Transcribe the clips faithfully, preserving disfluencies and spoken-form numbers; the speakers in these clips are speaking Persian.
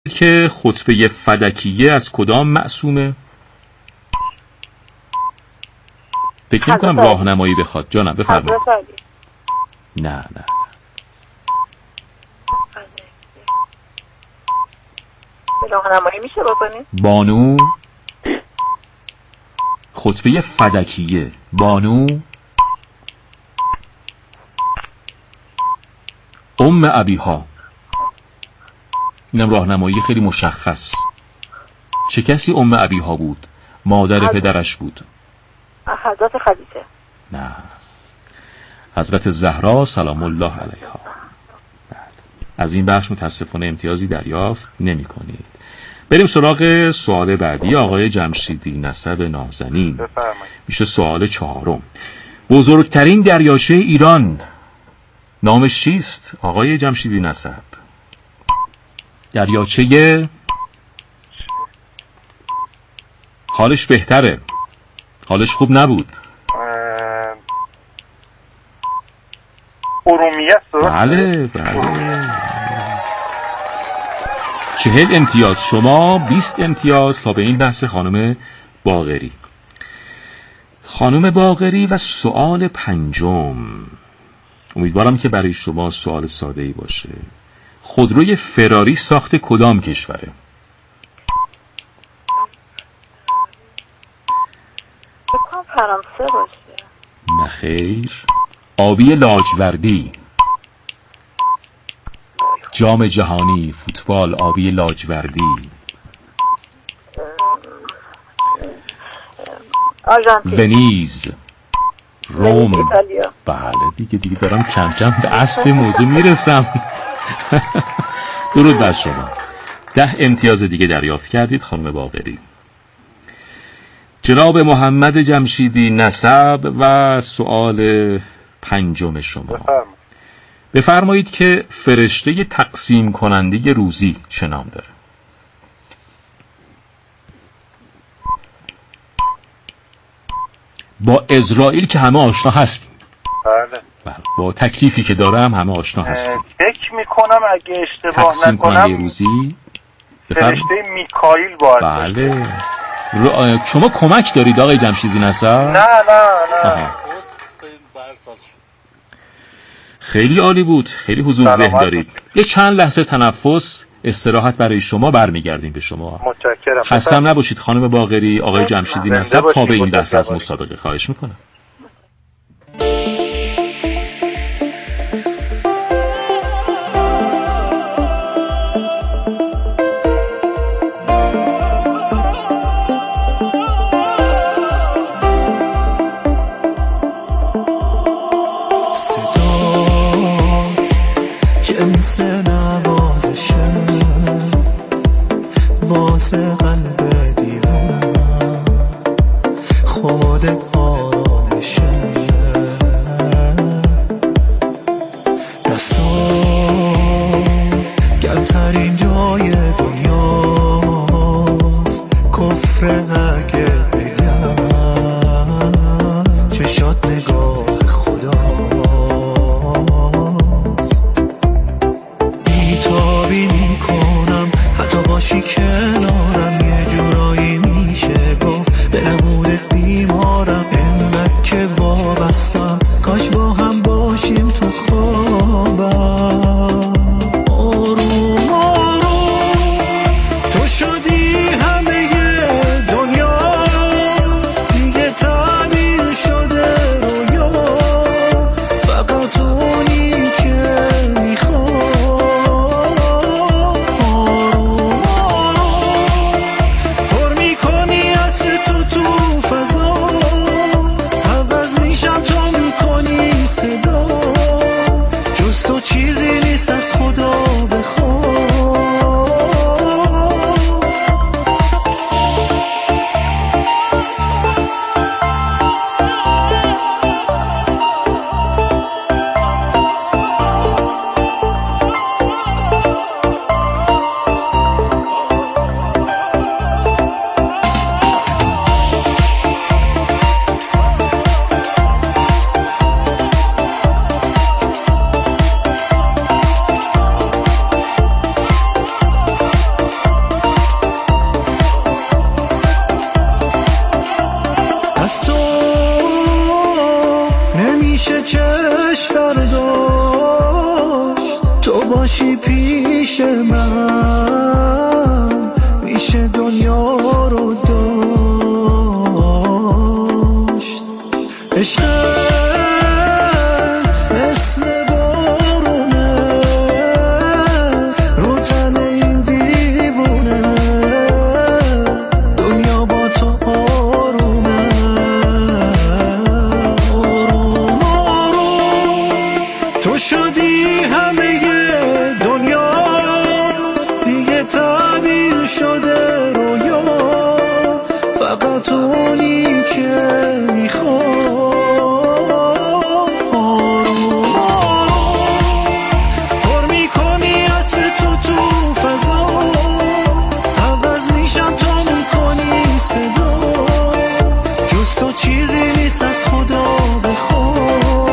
که خطبه فدکیه از کدام معصومه؟ فکر نمی‌کنم راهنمایی بخواد. جانم بفرمایید. نه نه راهنمایی میشه بکنید؟ بانو خطبه فدکیه، بانو ام ابیها. اینم راهنمایی خیلی مشخص. چه کسی ام ابیها بود؟ مادر حضرت. پدرش بود. حضرت خدیجه. نه، حضرت زهرا سلام الله علیها. از این بخش متاسفانه امتیازی دریافت نمی کنید. بریم سراغ سوال بعدی. آقای جمشیدی نسب نازنین، میشه سوال چهارم. بزرگترین دریاچه ایران نامش چیست آقای جمشیدی نسب؟ دریاچه حالش بهتره، حالش خوب نبود. ارومیه. بله بله. چهل امتیاز شما، بیست امتیاز تا به این بحث خانم باقری. خانم باقری و سوال پنجم. امیدوارم که برای شما سوال ساده‌ای باشه. خودروی فراری ساخت کدام کشوره؟ بکنم فرانسه باشه. نه خیر. آبی لاجوردی، جام جهانی فوتبال، آبی لاجوردی. آرژانتین، ونیز، روم. بله دیگه دیگه دارم کم کم به اصل موضوع میرسم. درود بر شما. ده امتیاز دیگه دریافت کردید خانم باقری. جناب محمد جمشیدی نسب و سوال پنجم شما. بفرمایید که فرشته تقسیم کننده روزی چه نام داره؟ با اسرائیل که همه آشنا هستیم. بله. بله. با تکلیفی که داره هم همه آشنا هستیم. فکر میکنم اگه اشتباه تقسیم نکنم کننده روزی فرشته میکائیل باید. بله. رو... شما کمک دارید آقای جمشیدی نسب؟ نه نه نه. خیلی عالی بود. خیلی حضور ذهن دارید. یه چند لحظه تنفس استراحت برای شما، برمیگردیم به شما. متشکرم. خستم نباشید خانم باقری، آقای جمشیدی نسب. تا به این دست از مسابقه خواهش میکنم. واسه قلب دیوانم خود آرامشه، دستات گرمترین جای دنیاست، کفر اگه بگم چشات نگاه خداست. بیتابی میکنم حتی باشی کنارم، یه جورایی میشه گفت به نمودت بیمارم، انقدر که وابستم کاش با هم باشیم تو خوابم. آروم آروم تو شدی همه دنیا، دیگه تعبیر شده رویا، فقط اونی که میخوام. آروم آروم باشی پیش من میشه دنیا رو داشت. عشقت مثل بارونه رو تن این دیوونه، دنیا با تو آرومه آروم آروم. تو شدی همه دنیا دیگه تعبیر شده رویا، فقط اونی که میخواد آروم آروم پر میکنی عطر تو تو فضا، عوض میشم تو میکنی صدا، جز تو چیزی نیست از خدا بخواد.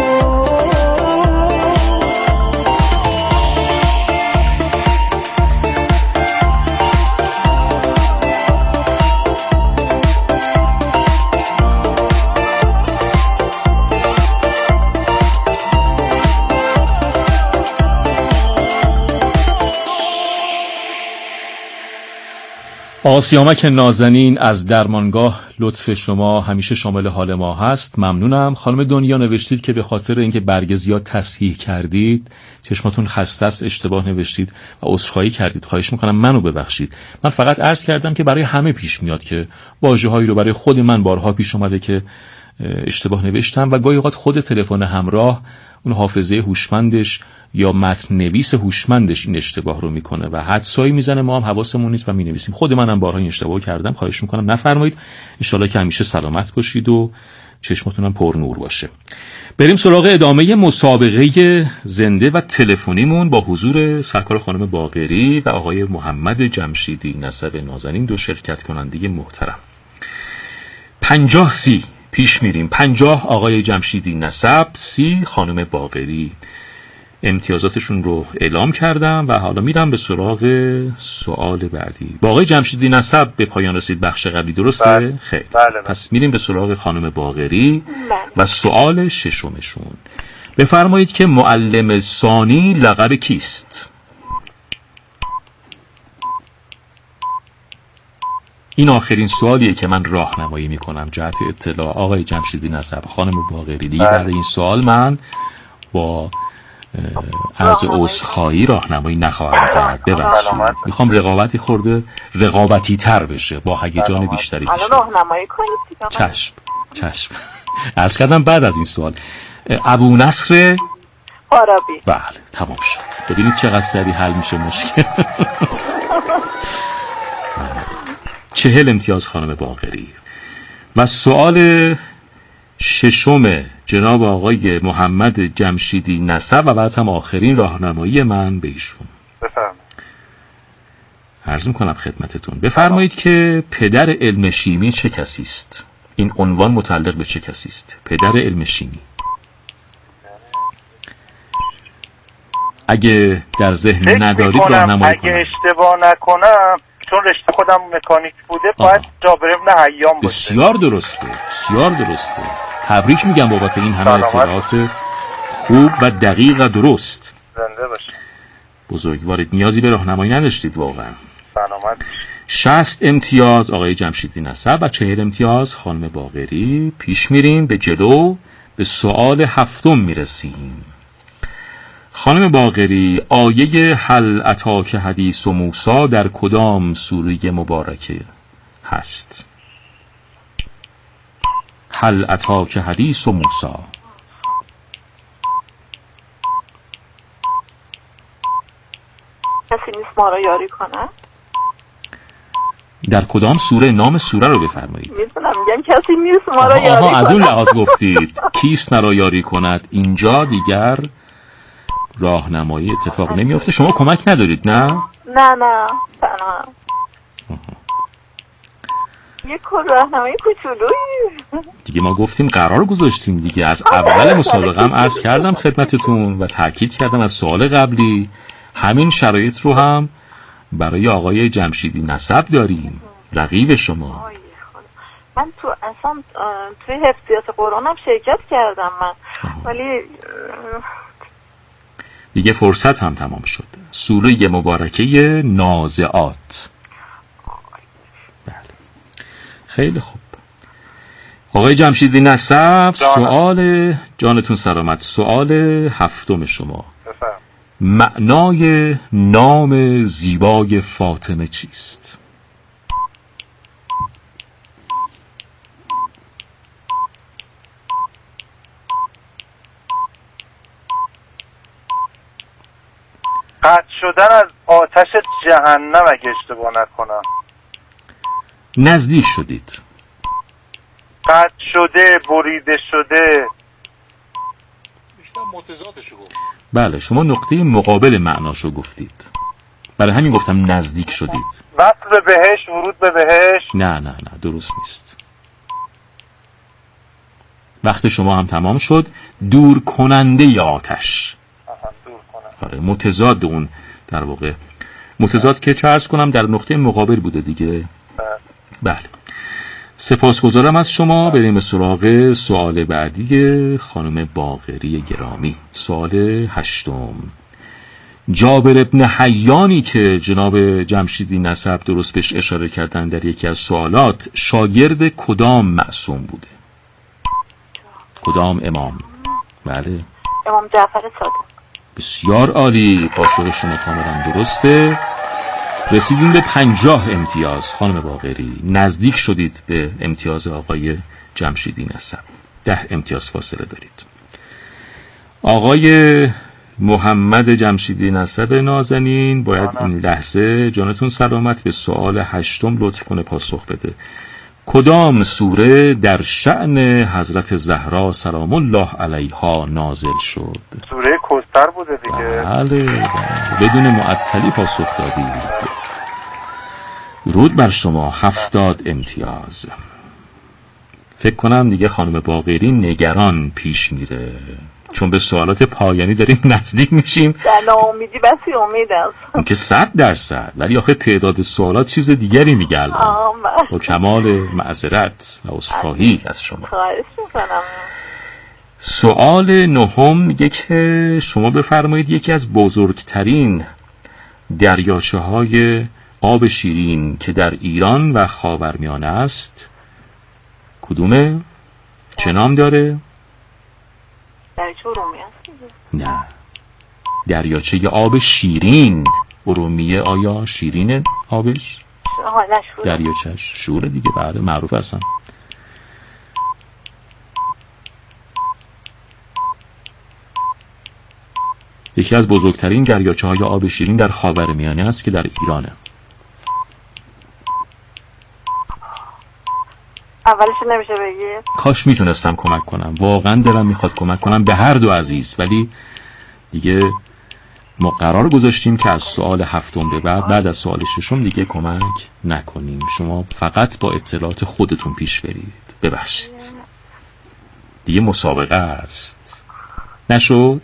آسیامک نازنین از درمانگاه، لطف شما همیشه شامل حال ما هست. ممنونم. خانم دنیا نوشتید که به خاطر اینکه برگ زیاد تصحیح کردید چشماتون خسته است، اشتباه نوشتید و عذرخواهی کردید. خواهش میکنم منو ببخشید. من فقط عرض کردم که برای همه پیش میاد که واژه‌هایی رو برای خود من بارها پیش اومده که اشتباه نوشتم و گاهی اوقات خود تلفن همراه، اون حافظه هوشمندش یا متن نویس هوشمندش این اشتباه رو میکنه و حدسایی میزنه، ما هم حواسمون نیست و مینویسیم. خود منم بارها این اشتباه کردم. خواهش میکنم نفرمایید. ان شاءالله که همیشه سلامت باشید و چشمتون هم پر نور باشه. بریم سراغ ادامه مسابقه زنده و تلفنیمون با حضور سرکار خانم باقری و آقای محمد جمشیدی نسب نازنین، دو شرکت کننده محترم. پنجاه سی پیش میریم. پنجاه آقای جمشیدی نسب، سی خانم باقری. امتیازاتشون رو اعلام کردم و حالا میرم به سراغ سوال بعدی. با آقای جمشیدی نسب به پایان رسید بخش قبلی، درسته؟ بله. خیلی. بله بله. پس میریم به سراغ خانم باقری بله. و سوال ششمشون. بفرمایید که معلم ثانی لقب کیست؟ این آخرین سوالیه که من راهنمایی میکنم جهت اطلاع آقای جمشیدی نسب، خانم باقری. دیگه بعد این سوال من با عرض عذرخواهی راهنمایی نخواهم کرد. ببخشید. میخوام رقابتی خورده رقابتی تر بشه، با هیجان بیشتری بشه. الان راهنمایی کنید. چشم چشم. عرض کردم بعد از این سوال. ابو نصر فارابی. بله تمام شد. ببینید چقدر سریع حل میشه مشکل. چهل امتیاز خانم باقری. و سوال ششم جناب آقای محمد جمشیدی نسب و بعد هم آخرین راهنمایی من به ایشون. بفرمایید. عرض میکنم خدمتتون. بفرمایید که پدر علم شیمی چه کسی است؟ این عنوان متعلق به چه کسی است؟ پدر علم شیمی. اگه در ذهن ندارید راهنمایی کنم. اگه اشتباه نکنم، چون رشته خودم مکانیک بوده، باید جابر ابن حیان باشه. بسیار درسته. بسیار درسته. تبریک میگم بابت این همه اطلاعات خوب و دقیق و درست. زنده باشه. بزرگوارید. نیازی به راهنمایی نداشتید واقعا. سلامت. شصت امتیاز آقای جمشیدی نسب و چهل امتیاز خانم باقری. پیش میریم به جلو، به سوال هفتم میرسیم. خانم باقری، آیه هل اتاک حدیث موسی در کدام سوره مبارکه هست؟ هل اتاک حدیث موسی. کسی نیست ما را یاری کنه؟ در کدام سوره؟ نام سوره رو بفرمایید. میدونم میگم کسی نیست ما را یاری کنه. از اون لحاظ گفتید کیست مرا یاری کند. اینجا دیگر راهنمایی اتفاق نمیفته. شما کمک ندارید نه؟ نه نه تنها یک راهنمایی کوچولویی دیگه. ما گفتیم قرار گذاشتیم دیگه. از اول مسابقه هم عرض کردم خدمتتون و تاکید کردم از سوال قبلی همین شرایط رو هم برای آقای جمشیدی نسب داریم، رقیب شما. من تو اصلا توی حفظیات قرآن هم شرکت کردم من، ولی دیگه فرصت هم تمام شد. سوره مبارکه نازعات. بله. خیلی خوب. آقای جمشیدی نسب، سوال جانتون سلامت، سوال هفتم شما. بفرم. معنای نام زیبای فاطمه چیست؟ قطع شدن از آتش جهنم اگه اشتباه نکنم. نزدیک شدید. قطع شده، بریده شده. بیشتر متضادشو گفت. بله، شما نقطه مقابل معناشو گفتید. برای همین گفتم نزدیک شدید. وصل به بهشت، ورود به بهشت. نه نه نه درست نیست. وقت شما هم تمام شد. دور کننده ی آتش. آها، دور کنم. آره، متضاد اون در واقع. متضاد که چه عرض کنم در نقطه مقابل بوده دیگه. بله. سپاسگزارم از شما. بریم به سراغ سوال بعدی خانم باقری گرامی. سوال هشتم. جابر ابن حیانی که جناب جمشیدی نسب درست بهش اشاره کردن در یکی از سوالات، شاگرد کدام معصوم بوده؟ کدام امام؟ بله، امام جعفر صادق. بسیار عالی، پاسخ شما کاملا درسته. رسیدیم به پنجاه امتیاز خانم باقری. نزدیک شدید به امتیاز آقای جمشیدی نسب. ده امتیاز فاصله دارید. آقای محمد جمشیدی نسب نازنین، باید این لحظه جانتون سلامت به سوال هشتم لطف کنه پاسخ بده. کدام سوره در شأن حضرت زهرا سلام الله علیها نازل شد؟ سوره کوثر بوده دیگه. بله, بله. بدون معطلی پاسخ دادید. درود بر شما. هفتاد امتیاز. فکر کنم دیگه خانم باقری نگران پیش میره، چون به سوالات پایانی داریم نزدیک میشیم. در ناامیدی بسی امید است. اون که صد درصد، ولی آخه تعداد سوالات چیز دیگری میگه الان. با کمال معذرت و عذرخواهی از شما. خواهش میکنم. سوال نهم میگه که شما بفرمایید یکی از بزرگترین دریاچه های آب شیرین که در ایران و خاورمیانه است کدومه؟ چه نام داره؟ دریاچه ارومیه است. نه، دریاچه آب شیرین. ارومیه آیا شیرینه آبش؟ آها نه، شوره. دریاچهش شوره دیگه. بله معروف هستن. یکی از بزرگترین دریاچه های آب شیرین در خاورمیانه است که در ایرانه. اولش نمیشه بگی؟ کاش میتونستم کمک کنم، واقعا دلم میخواد کمک کنم به هر دو عزیز، ولی دیگه ما قرار گذاشتیم که از سوال هفتم به بعد بعد از سوال ششم دیگه کمک نکنیم. شما فقط با اطلاعات خودتون پیش برید. ببخشید دیگه مسابقه است. نشد؟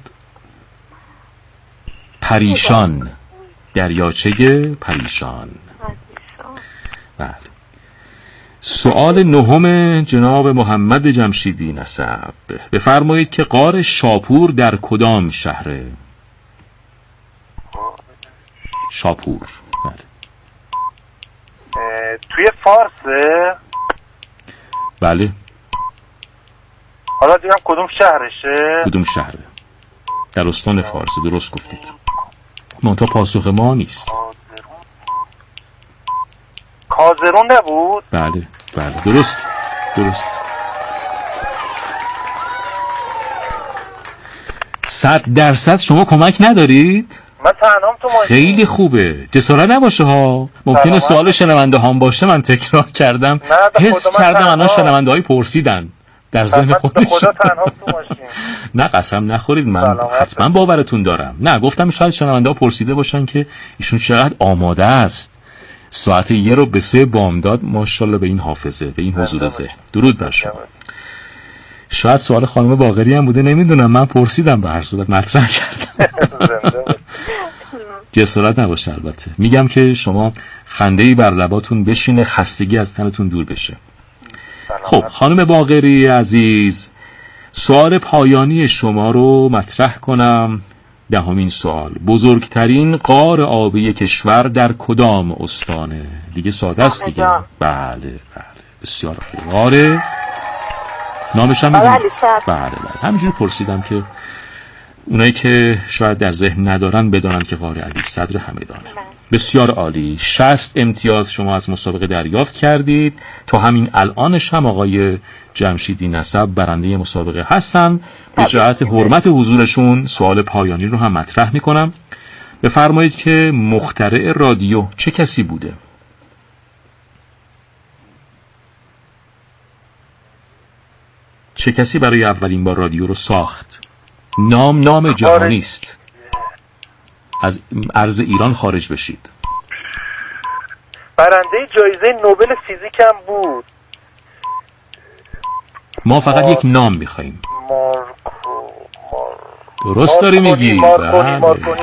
پریشان. دریاچه پریشان. بله. سوال نهم جناب محمد جمشیدی نسب، بفرمایید که غار شاپور در کدام شهره؟ شاپور. بله. توی فارسه؟ بله. حالا دیدم کدوم شهرشه؟ کدوم شهره؟ در استان فارس. درست گفتید. منتها پاسخ ما نیست. کازرون نبود؟ بله بله درست درست. صد درصد شما کمک ندارید؟ من تنهام تو ماشین. خیلی خوبه. جسارت نباشه ها. ممکنه سوال شنونده هم باشه من تکرار کردم. حس کردم الان شنونده های پرسیدن در ذهن خودشون. خدا تنهام تو ماشین. نه قسم نخورید، من حتما باورتون دارم. نه گفتم شاید شنونده ها پرسیده باشن که ایشون چقدر آماده است. ساعت یه رو به سه بامداد. ماشاءالله به این حافظه، به این حضور ذهن. درود بر شما. شاید سوال خانم باقری هم بوده، نمیدونم. من پرسیدم به هر صورت مطرح کردم. جسارت نباشه البته. میگم که شما خنده‌ای بر لباتون بشینه، خستگی از تنتون دور بشه. خب خانم باقری عزیز، سوال پایانی شما رو مطرح کنم. دهمین سوال: بزرگترین غار آبی کشور در کدام استانه؟ دیگه ساده است دیگه. بله بله بسیار خوب. غار نامش هم میدونید؟ بله بله همینجوری پرسیدم که اونایی که شاید در ذهن ندارن بدانن که غار علی صدر همدانه. بسیار عالی. شصت امتیاز شما از مسابقه دریافت کردید. تا همین الانش هم آقای جمشیدی نسب برنده مسابقه هستن. به جهت حرمت حضورشون سوال پایانی رو هم مطرح میکنم. بفرمایید که مخترع رادیو چه کسی بوده؟ چه کسی برای اولین بار رادیو رو ساخت؟ نام نام جهانی است. از ارض ایران خارج بشید. برنده جایزه نوبل فیزیک هم بود. ما فقط یک نام میخواییم. مارکو مار... درست داری میگی. مارکونی مارکونی.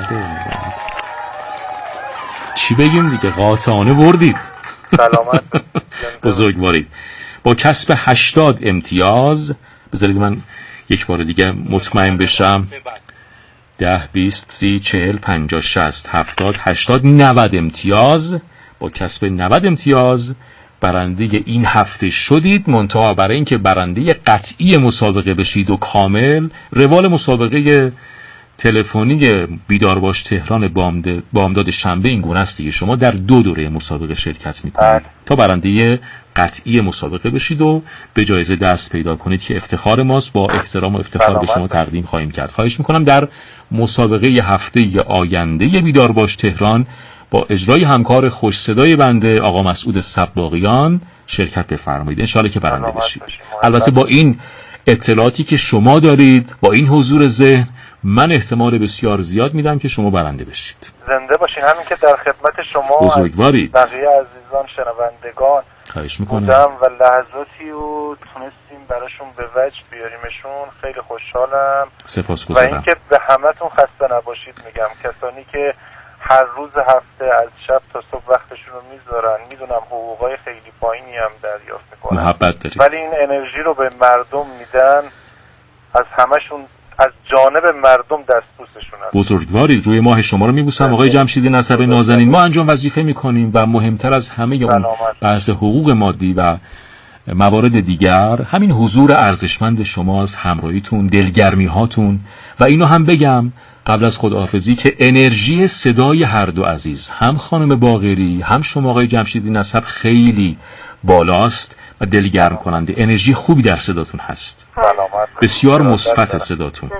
چی بگیم دیگه، قاطعانه بردید. سلامت. بزرگوارید. با کسب هشتاد امتیاز، بذارید من یک بار دیگه مطمئن بشم، ده بیست سی چهل پنجاه شصت هفتاد هشتاد نود امتیاز، با کسب نود امتیاز برنده این هفته شدید. منتها برای اینکه برنده قطعی مسابقه بشید و کامل، روال مسابقه تلفنی بیدار باش تهران بامداد شنبه این گونه است دیگه، شما در دو دوره مسابقه شرکت میکنید تا برنده قطعی مسابقه بشید و به جایزه دست پیدا کنید که افتخار ماست. با احترام و افتخار به شما تقدیم خواهیم کرد. خواهش میکنم در مسابقه هفته آینده بیدار باش تهران با اجرای همکار خوش صدای بنده آقا مسعود سباقیان شرکت بفرمایید، انشالله که برنده بشید. البته با این اطلاعاتی که شما دارید، با این حضور ذهن، من احتمال بسیار زیاد میدم که شما برنده بشید. زنده باشین. همین که در خدمت شما بزرگوارید. بقیه عزیزان شنوندگان خواهش میکنم بودم و لحظاتی و تونستیم براشون به وجه بیاریمشون. خیلی خوشحالم. سپاسگزارم. و اینکه به همتون خسته نباشید میگم. کسانی که هر روز هفته از شب تا صبح وقتشون رو میذارن، میدونم حقوقای خیلی پایینی هم دریافت میکنن، محبت دارید، ولی این انرژی رو به مردم میدن. از همشون، از جانب مردم دستبوسشون هست. بزرگوارید. روی ماه شما رو میبوسم آقای جمشیدی نسب نازنین. ما انجام وظیفه میکنیم و مهمتر از همه اون بحث حقوق مادی و موارد دیگر همین حضور ارزشمند شماست، همراهیتون، دلگرمی هاتون. و اینو هم بگم قبل از خداحافظی که انرژی صدای هر دو عزیز، هم خانم باقری هم شما آقای جمشیدی نسب، خیلی بالاست و دلگرم کننده. انرژی خوبی در صداتون هست، بسیار مثبت صداتون.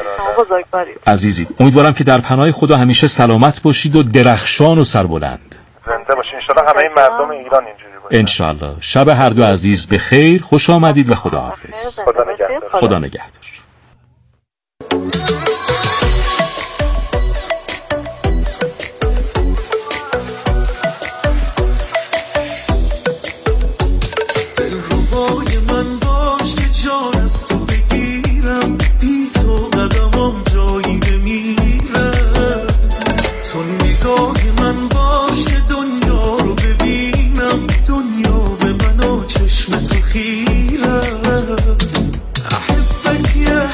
عزیزید، امیدوارم که در پناه خدا همیشه سلامت باشید و درخشان و سربلند. زنده باشید. انشالله همه مردم ایران اینجوری باشن. انشالله. شب هر دو عزیز به خیر، خوش آمدید و خداحافظ. خدا نگهدار. خدا نگهدار. أحبك يا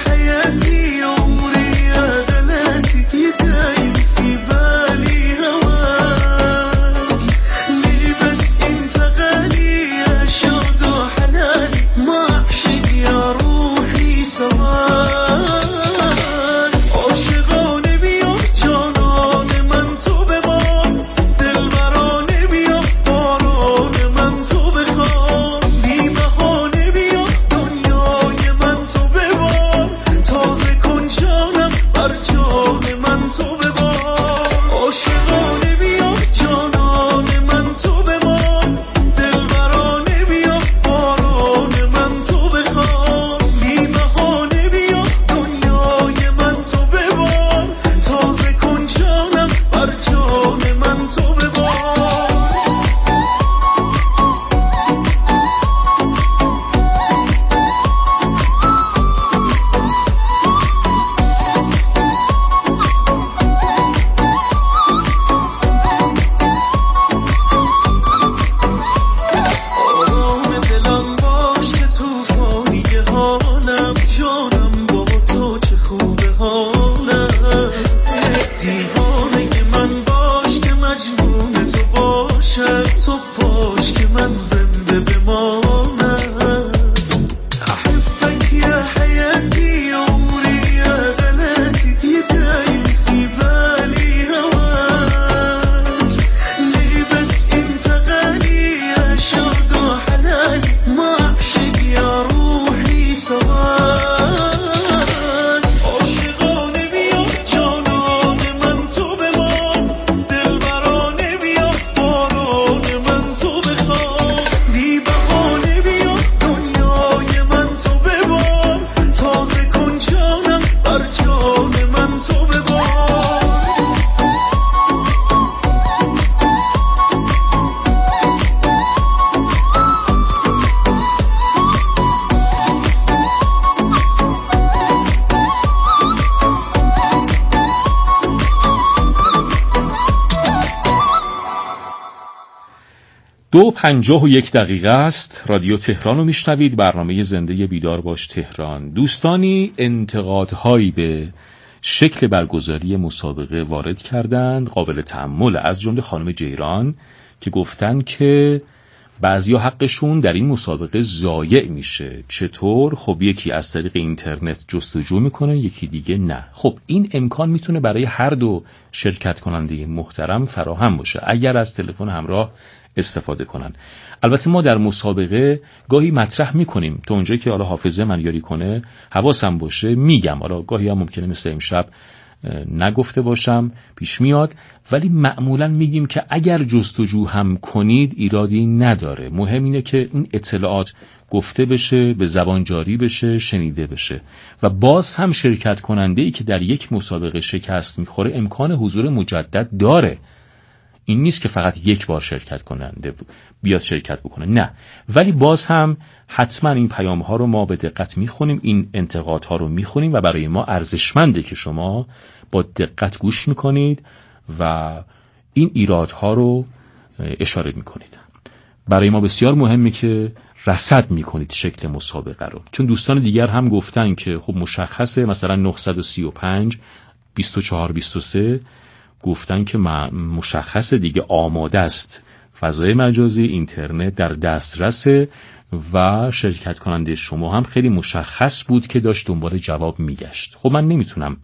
دو پنجاه و یک دقیقه است. رادیو تهران رو میشنوید، برنامه زنده بیدار باش تهران. دوستانی انتقادهایی به شکل برگزاری مسابقه وارد کردند قابل تأمل، از جمله خانم جیران که گفتن که بعضیا حقشون در این مسابقه ضایع میشه. چطور؟ خب یکی از طریق اینترنت جستجو میکنه، یکی دیگه نه. خب این امکان میتونه برای هر دو شرکت کننده محترم فراهم باشه اگر از تلفن همراه استفاده کنن. البته ما در مسابقه گاهی مطرح میکنیم، تا اونجایی که حالا حافظه من یاری کنه حواسم باشه میگم، حالا گاهی هم ممکنه مثل امشب نگفته باشم، پیش میاد، ولی معمولا میگیم که اگر جستجو هم کنید ایرادی نداره. مهم اینه که این اطلاعات گفته بشه، به زبان جاری بشه، شنیده بشه و باز هم شرکت کننده ای که در یک مسابقه شکست میخوره امکان حضور مجدد داره. این نیست که فقط یک بار شرکت کننده بیاد شرکت بکنه، نه. ولی باز هم حتما این پیام ها رو ما به دقت میخونیم، این انتقاد ها رو میخونیم و برای ما ارزشمنده که شما با دقت گوش میکنید و این ایراد ها رو اشاره میکنید. برای ما بسیار مهمه که رصد میکنید شکل مسابقه رو، چون دوستان دیگر هم گفتن که خب مشخصه، مثلا نهصد و سی و پنج بیست و چهار بیست و سه گفتن که مشخصه دیگه، آماده است، فضای مجازی اینترنت در دسترس و شرکت کننده شما هم خیلی مشخص بود که داشت دنبال جواب میگشت. خب من نمیتونم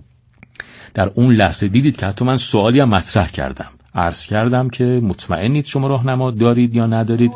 در اون لحظه، دیدید که حتی من سوالی هم مطرح کردم، عرض کردم که مطمئنید شما راهنما دارید یا ندارید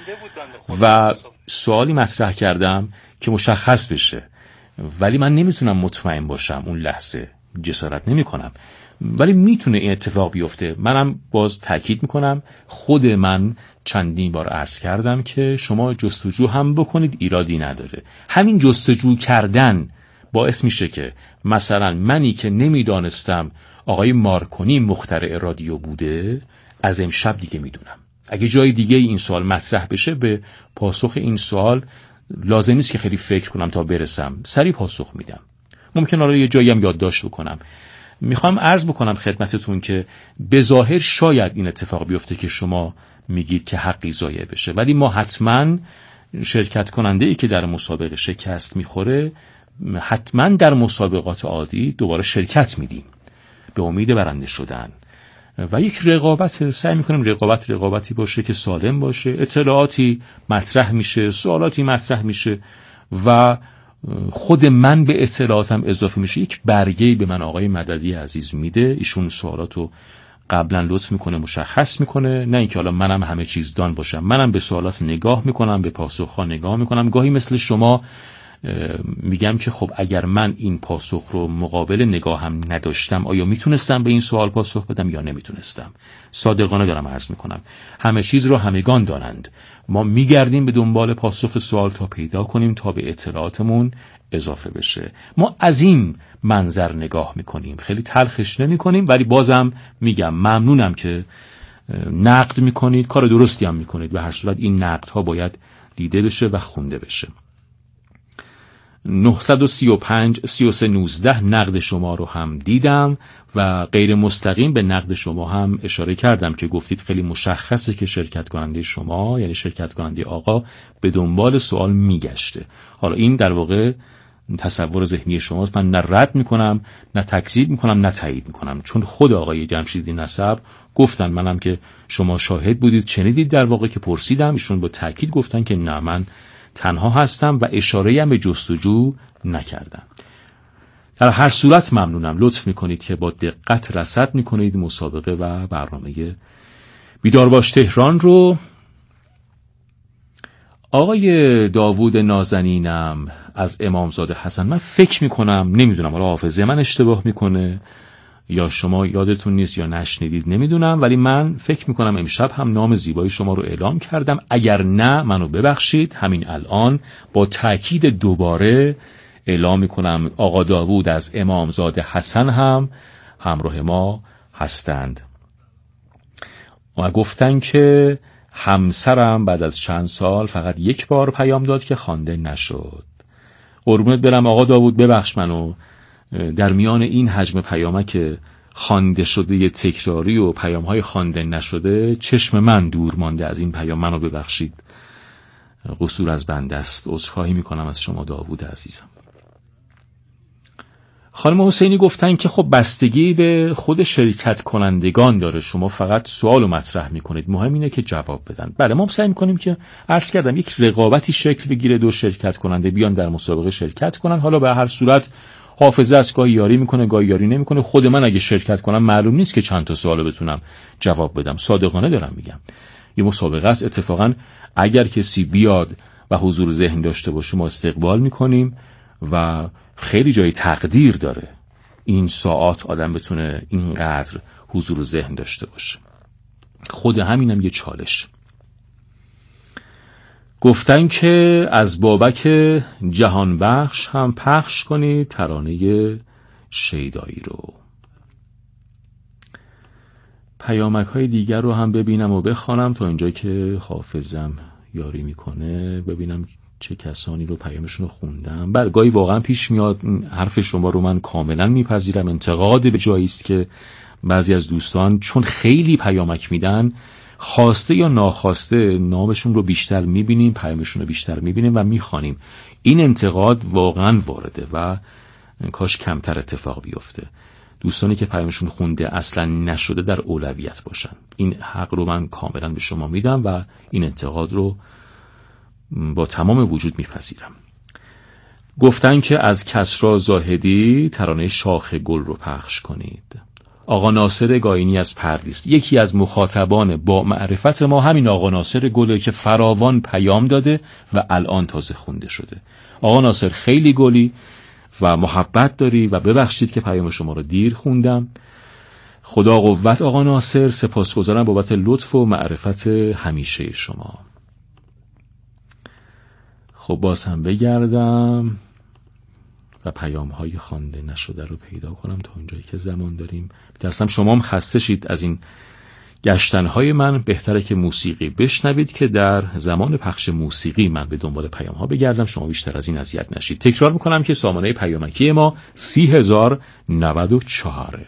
و سوالی مطرح کردم که مشخص بشه، ولی من نمیتونم مطمئن باشم اون لحظه، جسارت نمی کنم، ولی میتونه این اتفاق بیفته. منم باز تاکید میکنم، خود من چندین بار عرض کردم که شما جستجو هم بکنید، ایرادی نداره. همین جستجو کردن باعث میشه که مثلا منی که نمیدانستم آقای مارکونی مخترع رادیو بوده، از امشب دیگه میدونم. اگه جای دیگه این سوال مطرح بشه، به پاسخ این سوال لازم نیست که خیلی فکر کنم تا برسم، سریع پاسخ میدم. ممکن حالا یه جایی هم یادداشت بکنم. میخوام عرض بکنم خدمتتون که به ظاهر شاید این اتفاق بیفته که شما میگید که حقی ضایع بشه، ولی ما حتما شرکت کننده ای که در مسابقه شکست میخوره حتما در مسابقات عادی دوباره شرکت میدیم به امید برنده شدن و یک رقابت، سعی میکنیم رقابت رقابتی باشه که سالم باشه، اطلاعاتی مطرح میشه، سوالاتی مطرح میشه و خود من به اطلاعاتم اضافه میشه. یک برگه‌ای به من آقای مددی عزیز میده، ایشون سوالاتو قبلا لطف میکنه، مشخص میکنه، نه اینکه حالا منم همه چیز دان باشم. منم به سوالات نگاه میکنم، به پاسخها نگاه میکنم. گاهی مثل شما میگم که خب اگر من این پاسخ رو مقابل نگاهم نداشتم، آیا میتونستم به این سوال پاسخ بدم یا نمیتونستم؟ صادقانه دارم عرض میکنم، همه چیز رو همگان دانند. ما میگردیم به دنبال پاسخ سوال تا پیدا کنیم، تا به اطلاعاتمون اضافه بشه. ما از این منظر نگاه میکنیم، خیلی تلخش نمیکنیم، ولی بازم میگم ممنونم که نقد میکنید، کار درستی هم میکنید. به هر صورت این نقدها باید دیده بشه و خونده بشه. نهصد و سی و پنج سی و سه نوزده نقد شما رو هم دیدم و غیر مستقیم به نقد شما هم اشاره کردم که گفتید خیلی مشخصه که شرکت کننده شما، یعنی شرکت کننده آقا، به دنبال سوال میگشته. حالا این در واقع تصور ذهنی شماست، من نه رد میکنم، نه تکذیب میکنم، نه تایید میکنم، چون خود آقای جمشیدی نسب گفتن، منم که شما شاهد بودید، شنیدید در واقع که پرسیدم، ایشون با تاکید گفتن که نه، من تنها هستم و اشاره هم به جستجو نکردم. در هر صورت ممنونم، لطف میکنید که با دقت رصد میکنید مسابقه و برنامه بیدار باش تهران رو. آقای داوود نازنینم از امامزاده حسن، من فکر میکنم، نمیدونم حالا حافظه من اشتباه میکنه یا شما یادتون نیست یا نشنیدید، نمیدونم، ولی من فکر میکنم امشب هم نام زیبای شما رو اعلام کردم. اگر نه منو ببخشید، همین الان با تأکید دوباره اعلام میکنم آقا داوود از امامزاده حسن هم همراه ما هستند و گفتن که همسرم بعد از چند سال فقط یک بار پیام داد که خوانده نشد. قربونت برم آقا داوود، ببخش منو، در میان این حجم پیامک خوانده شده تکراری و پیام‌های خوانده نشده، چشم من دور مانده از این پیام. منو ببخشید، قصور از بنده است. عذرخواهی میکنم از شما داوود عزیزم. خانم حسینی گفتن که خب بستگی به خود شرکت کنندگان داره، شما فقط سوالو مطرح میکنید، مهم اینه که جواب بدن. بله، ما سعی میکنیم که عرض کردم یک رقابتی شکل بگیره، دو شرکت کننده بیان در مسابقه شرکت کنن. حالا به هر صورت حافظه از گاهی یاری میکنه گاهی یاری نمیکنه. خود من اگه شرکت کنم معلوم نیست که چند تا سوالو بتونم جواب بدم. صادقانه دارم میگم. یه مسابقه است، اتفاقا اگر کسی بیاد و حضور ذهن داشته باشه ما استقبال میکنیم و خیلی جای تقدیر داره این ساعات آدم بتونه اینقدر حضور ذهن داشته باشه. خود همینم یه چالش. گفتن که از بابک جهان بخش هم پخش کنی ترانه شیدایی رو. پیامک های دیگر رو هم ببینم و بخوانم تا اینجا که حافظم یاری میکنه، ببینم چه کسانی رو پیامشون رو خوندم. بله، گاهی واقعا پیش میاد، حرف شما رو من کاملا میپذیرم. انتقاد به جایی است که بعضی از دوستان چون خیلی پیامک میدن، خواسته یا ناخواسته نامشون رو بیشتر میبینیم، پیامشون رو بیشتر میبینیم و میخوانیم. این انتقاد واقعا وارده و کاش کمتر اتفاق بیفته. دوستانی که پیامشون خونده اصلا نشده در اولویت باشن. این حق رو من کاملا به شما میدم و این انتقاد رو با تمام وجود میپذیرم. گفتن که از کسری زاهدی ترانه شاخ گل رو پخش کنید. آقا ناصر گاینی از پردیس، یکی از مخاطبان با معرفت ما همین آقا ناصر گله که فراوان پیام داده و الان تازه خونده شده. آقا ناصر خیلی گلی و محبت داری و ببخشید که پیام شما رو دیر خوندم. خدا قوت آقا ناصر، سپاسگزارم بابت لطف و معرفت همیشه شما. خب باز هم بگردم و پیام های خوانده نشده رو پیدا کنم تا اونجایی که زمان داریم. می‌ترسم شما هم خسته شید از این گشتن های من. بهتره که موسیقی بشنوید که در زمان پخش موسیقی من به دنبال پیام ها بگردم، شما بیشتر از این اذیت نشید. تکرار میکنم که سامانه پیامکی ما سی هزار نود و چهاره.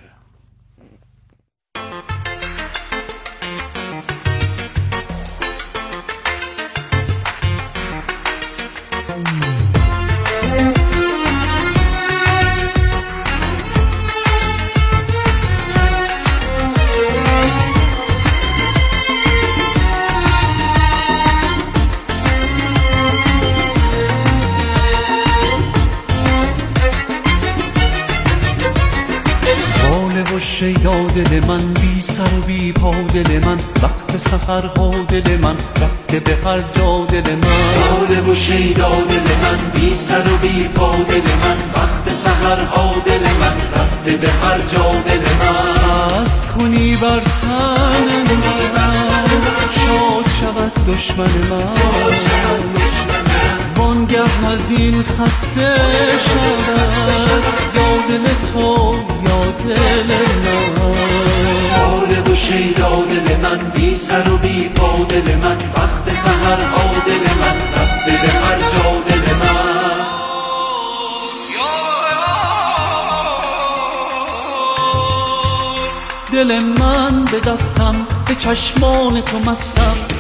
شیدا دل من، بی سر و بی پا دل من، وقت سحرها دل من رفته به هر جا دل من. حاله و شیدا دل من، بی سر و بی پا دل من، وقت سحرها دل من رفته به هر جا دل من. است کنی بر تن من، شاد شود دشمن من، وانگه از این خسته شود، یا دل تو یا دل من. حاله و شیدا دل من، بی سر و بی پا دل من، وقت سحرها دل من رفته به هر جا دل من. دل من به دستم، به چشمان تو مستم،